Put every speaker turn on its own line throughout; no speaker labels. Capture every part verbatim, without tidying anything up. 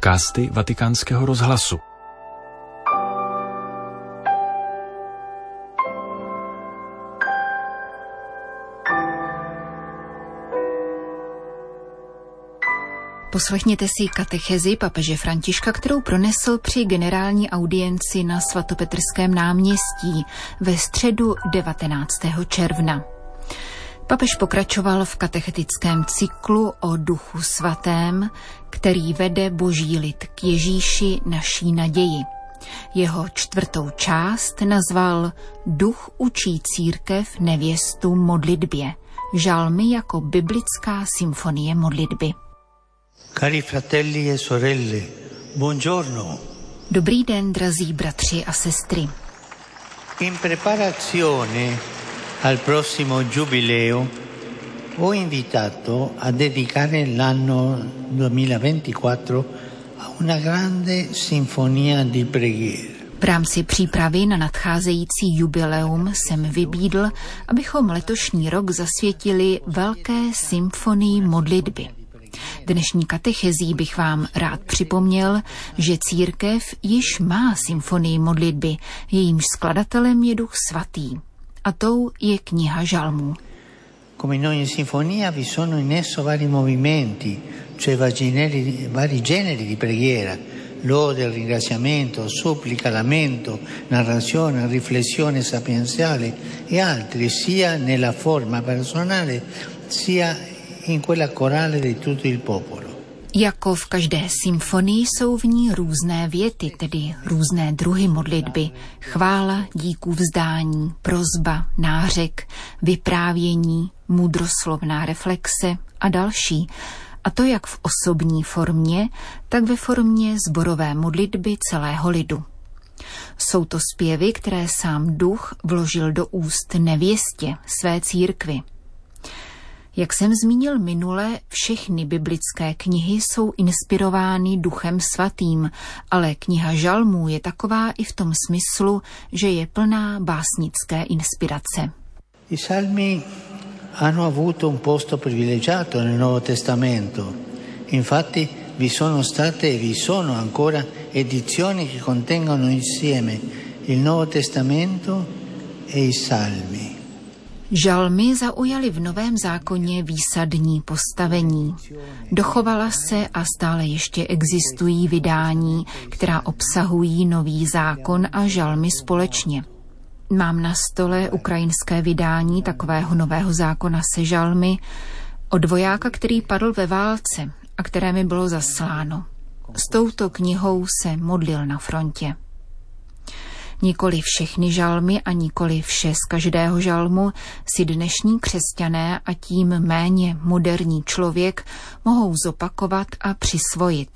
Podcasty Vatikánského rozhlasu.
Poslechněte si katechezi papeže Františka, kterou pronesl při generální audienci na svatopetrském náměstí ve středu devatenáctého června. Papež pokračoval v katechetickém cyklu o Duchu svatém, který vede boží lid k Ježíši naší naději. Jeho čtvrtou část nazval Duch učí církev nevěstu modlitbě, žalmy jako biblická symfonie modlitby.
Cari fratelli e sorelle, buongiorno.
Dobrý den, drazí bratři a sestry.
In preparazione al prossimo giubileo ho invitato a dedicare l'anno duemilaventiquattro a una grande sinfonia di preghiera.
V rámci přípravy na nadcházející jubileum jsem vybídl, abychom letošní rok zasvětili velké symfonii modlitby. Dnešní katechezí bych vám rád připomněl, že církev již má symfonii modlitby, jejímž skladatelem je Duch svatý. A tou je kniha žalmů.
Come in ogni sinfonia vi sono in esso vari movimenti, cioè vari generi di preghiera, lode, ringraziamento, supplica, lamento, narrazione, riflessione sapienziale e altri, sia nella forma personale, sia in quella corale di tutto il popolo.
Jako v každé symfonii jsou v ní různé věty, tedy různé druhy modlitby, chvála, díků vzdání, prosba, nářek, vyprávění, mudroslovná reflexe a další. A to jak v osobní formě, tak ve formě sborové modlitby celého lidu. Jsou to zpěvy, které sám Duch vložil do úst nevěstě, své církvi. Jak jsem zmínil minule, všechny biblické knihy jsou inspirovány Duchem svatým, ale kniha žalmů je taková i v tom smyslu, že je plná básnické inspirace.
I salmi hanno avuto un posto privilegiato nel Nuovo Testamento. Infatti vi sono state e vi sono ancora edizioni che contengono insieme il Nuovo Testamento e i salmi.
Žalmy zaujaly v Novém zákoně výsadní postavení. Dochovala se a stále ještě existují vydání, která obsahují Nový zákon a žalmy společně. Mám na stole ukrajinské vydání takového Nového zákona se žalmy od vojáka, který padl ve válce a které mi bylo zasláno. S touto knihou se modlil na frontě. Nikoli všechny žalmy a nikoli vše z každého žalmu si dnešní křesťané a tím méně moderní člověk mohou zopakovat a přisvojit.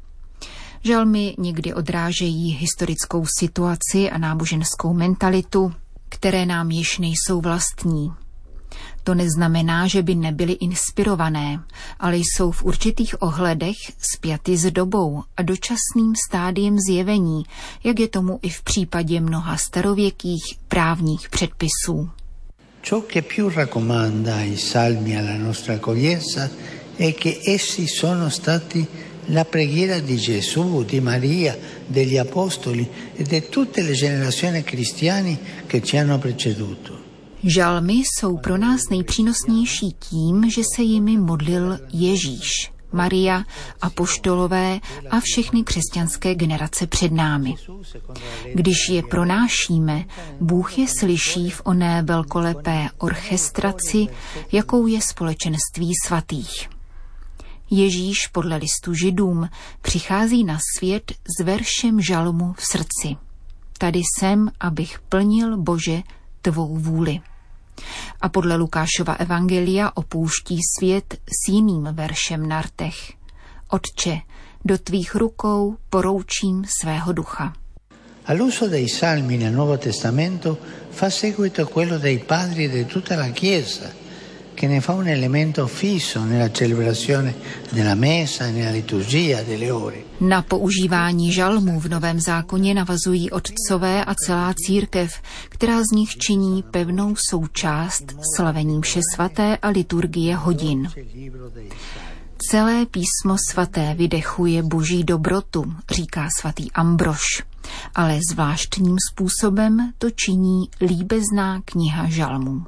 Žalmy někdy odrážejí historickou situaci a náboženskou mentalitu, které nám již nejsou vlastní. To neznamená, že by nebyly inspirované, ale jsou v určitých ohledech spjaty s dobou a dočasným stádiem zjevení, jak je tomu i v případě mnoha starověkých právních předpisů.
Ciò che più raccomanda i salmi alla nostra accoglienza è che essi sono stati la preghiera di Gesù, di Maria, degli apostoli e di tutte le generazioni cristiane che ci hanno preceduto.
Žalmy jsou pro nás nejpřínosnější tím, že se jimi modlil Ježíš, Maria, apoštolové a všechny křesťanské generace před námi. Když je pronášíme, Bůh je slyší v oné velkolepé orchestraci, jakou je společenství svatých. Ježíš podle listu Židům přichází na svět s veršem žalmu v srdci. Tady jsem, abych plnil, Bože, tvou vůli. A podle Lukášova evangelia opouští svět s jiným veršem na rtech. Otče, do tvých rukou poroučím svého ducha.
All'uso dei salmi nel Nuovo Testamento fa seguito quello dei padri di tutta la Chiesa, che ne fa un elemento fisso nella celebrazione della messa e nella liturgia delle ore.
Na používání žalmů v Novém zákoně navazují otcové a celá církev, která z nich činí pevnou součást slavení mše svaté a liturgie hodin. Celé písmo svaté vydechuje boží dobrotu, říká svatý Ambrož, ale zvláštním způsobem to činí líbezná kniha žalmů.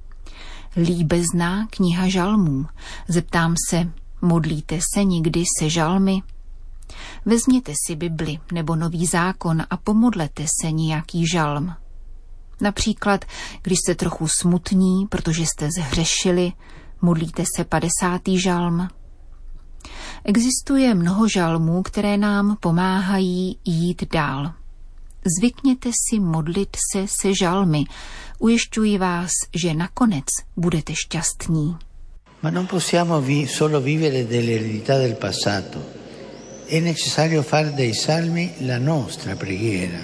Líbezná kniha žalmů. Zeptám se, modlíte se někdy se žalmy? Vezměte si Bibli nebo Nový zákon a pomodlete se nějaký žalm. Například, když jste trochu smutní, protože jste zhřešili, modlíte se padesátý žalm. Existuje mnoho žalmů, které nám pomáhají jít dál. Zvykněte si modlit se se žalmy. Ujišťuji vás, že nakonec budete šťastní.
Ma non possiamo vi- solo vivere dell'eredità del passato. È necessario fare dei salmi la nostra preghiera.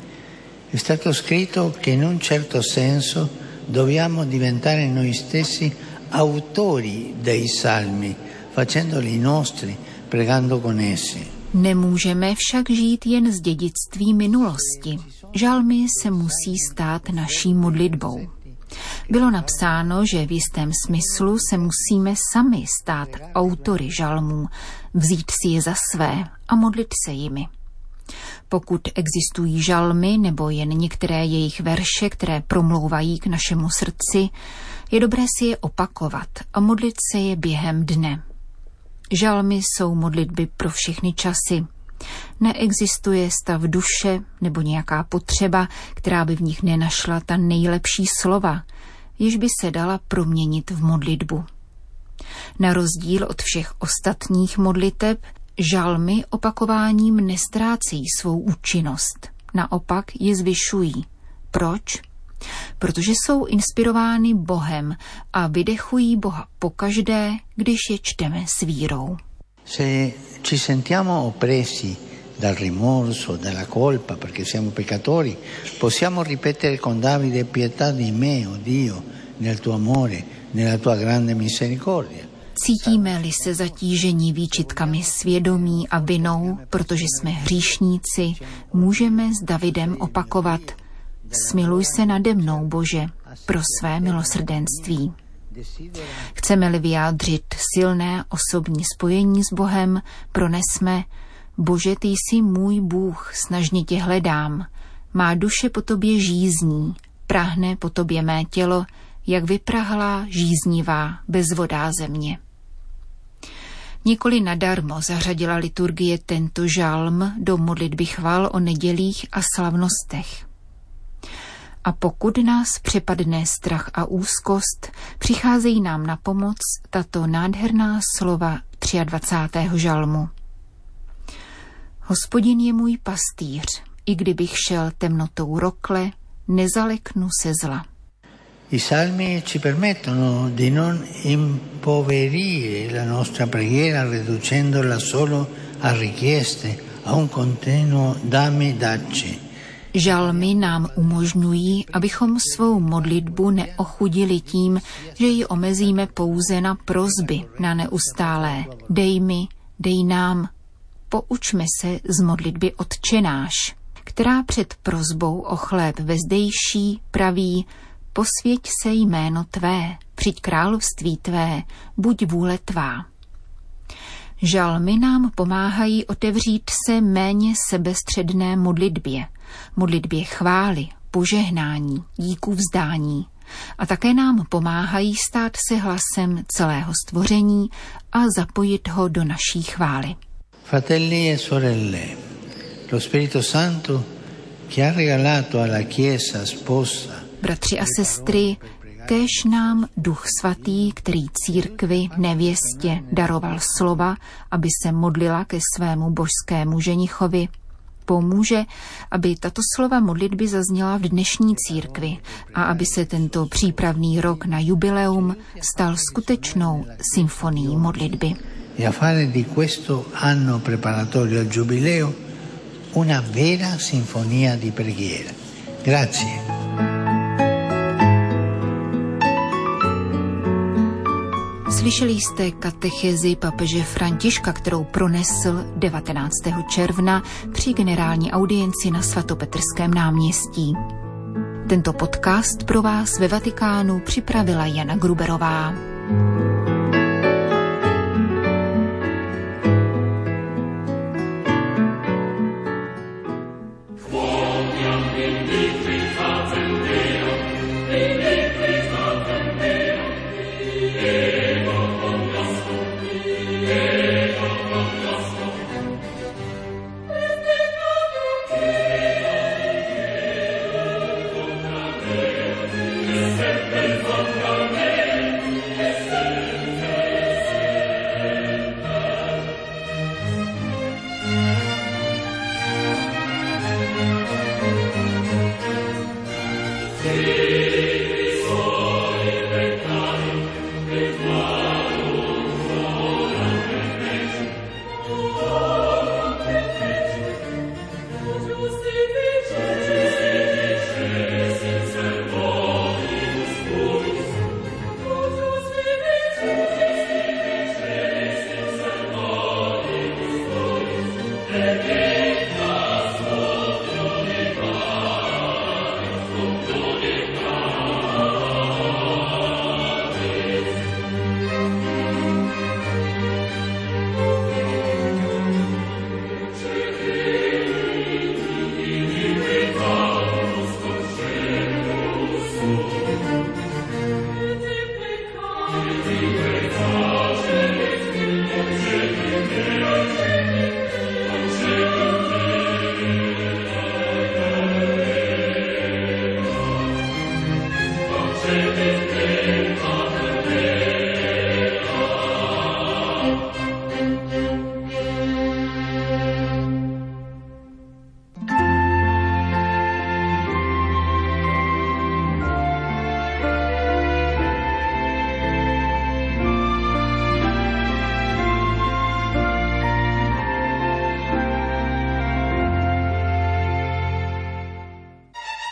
È stato scritto che in un certo senso dobbiamo diventare noi stessi autori dei salmi, facendoli nostri, pregando con essi.
Nemůžeme však žít jen z dědictví minulosti. Žalmy se musí stát naší modlitbou. Bylo napsáno, že v jistém smyslu se musíme sami stát autory žalmů, vzít si je za své a modlit se jimi. Pokud existují žalmy nebo jen některé jejich verše, které promlouvají k našemu srdci, je dobré si je opakovat a modlit se je během dne. Žalmy jsou modlitby pro všechny časy. Neexistuje stav duše nebo nějaká potřeba, která by v nich nenašla ta nejlepší slova, jež by se dala proměnit v modlitbu. Na rozdíl od všech ostatních modliteb, žalmy opakováním nestrácejí svou účinnost. Naopak je zvyšují. Proč? Protože jsou inspirovány Bohem a vydechují Boha pokaždé, když je čteme s vírou.
Se ci sentiamo oppressi dal rimorso, dalla colpa, perché siamo peccatori, possiamo ripetere con Davide: pietà di me, oh Dio, nel tuo amore, nella tua grande misericordia.
Cítíme-li se zatížení výčitkami svědomí a vinou, protože jsme hříšníci, můžeme s Davidem opakovat: smiluj se nade mnou, Bože, pro své milosrdenství. Chceme-li vyjádřit silné osobní spojení s Bohem, pronesme: Bože, ty jsi můj Bůh, snažně tě hledám. Má duše po tobě žízní, prahne po tobě mé tělo, jak vyprahlá, žíznivá, bezvodá země. Nikoli nadarmo zařadila liturgie tento žalm do modlitby chval o nedělích a slavnostech. A pokud nás přepadne strach a úzkost, přicházejí nám na pomoc tato nádherná slova dvacátého třetího žalmu. Hospodin je můj pastýř, i kdybych šel temnotou rokle, nezaleknu se zla.
I salmi ci permettono di non impoverire la nostra preghiera riducendola solo a richieste, a un continuo dammi dacci.
Žalmy nám umožňují, abychom svou modlitbu neochudili tím, že ji omezíme pouze na prosby, na neustálé dej mi, dej nám. Poučme se z modlitby Otčenáš, která před prosbou o chléb vezdejší praví: posvěť se jméno tvé, přijď království tvé, buď vůle tvá. Žalmy nám pomáhají otevřít se méně sebestředné modlitbě, modlitbě chvály, požehnání, díků vzdání a také nám pomáhají stát se hlasem celého stvoření a zapojit ho do naší chvály.
Fratelli e sorelle, lo Spirito Santo che ha regalato alla Chiesa sposa.
Bratři a sestry, kéž nám Duch Svatý, který církvi nevěstě daroval slova, aby se modlila ke svému božskému ženichovi, pomůže, aby tato slova modlitby zazněla v dnešní církvi a aby se tento přípravný rok na jubileum stal skutečnou symfonií modlitby.
E a fare di questo anno preparatorio al Giubileo una vera sinfonia di preghiera. Grazie.
Slyšeli jste katechezi papeže Františka, kterou pronesl devatenáctého června při generální audienci na svatopetrském náměstí. Tento podcast pro vás ve Vatikánu připravila Jana Gruberová.
Giusti